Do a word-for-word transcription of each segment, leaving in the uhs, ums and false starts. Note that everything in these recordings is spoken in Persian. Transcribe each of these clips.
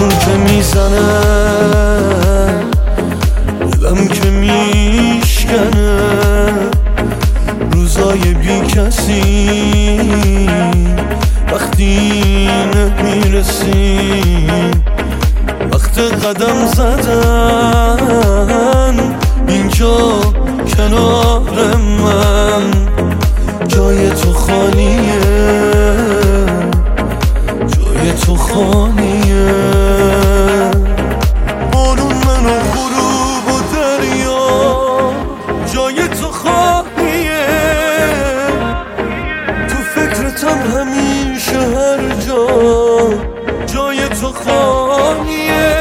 بارون که میزنه دلم که میشکنه، روزای بی کسی وقتی نمیرسیم، وقت قدم زدن اینجا کنار من، جای تو خالیه، جای تو خالیه. بارون من و غروب و دریا جای تو خالیه، تو فکرتم همیشه هر جا جای تو خالیه.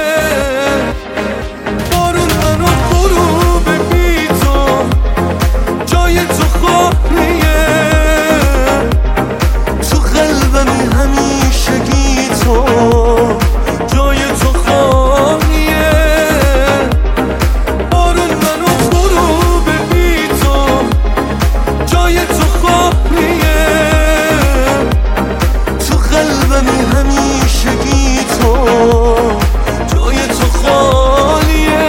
بارون من و غروب بی تو جای تو خالیه، تو قلبمی همیشگی تو جای تو خالیه. بارون من و غروب بی تو جای تو خالیه، تو قلبمی همیشگی تو جای تو خالیه.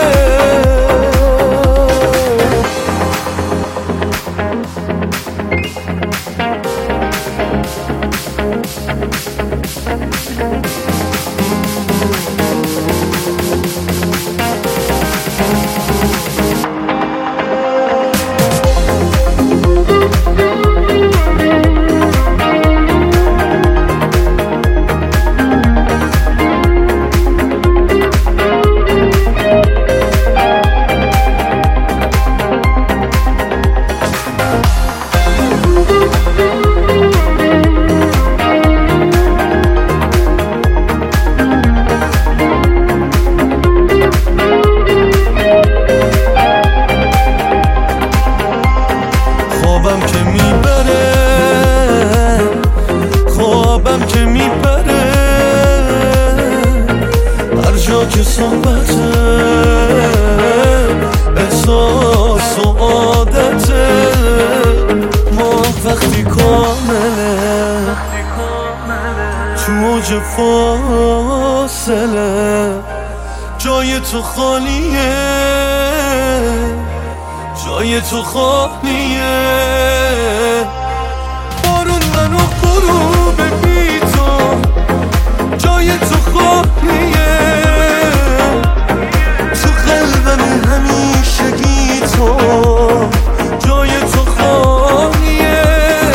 خوابم که میبره، خوابم که میبره، هر جا که صحبته احساس و عادته، ما وقتی کامله تو اوج فاصله، جای تو خالیه، جای تو خالیه. بارون من و غروب بی تو جای تو خالیه، تو قلبم همیشگی تو جای تو خالیه.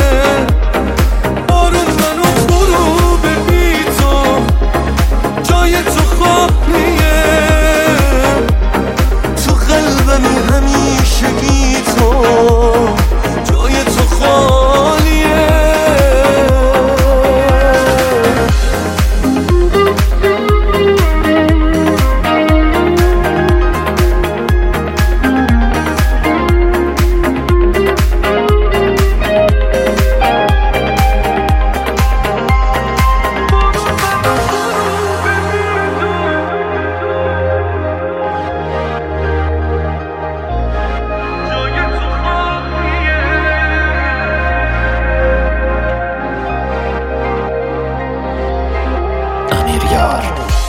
بارون من و غروب بی تو جای تو خالیه، تو قلبم همیشگی تو جای تو خالیه. امیر یار.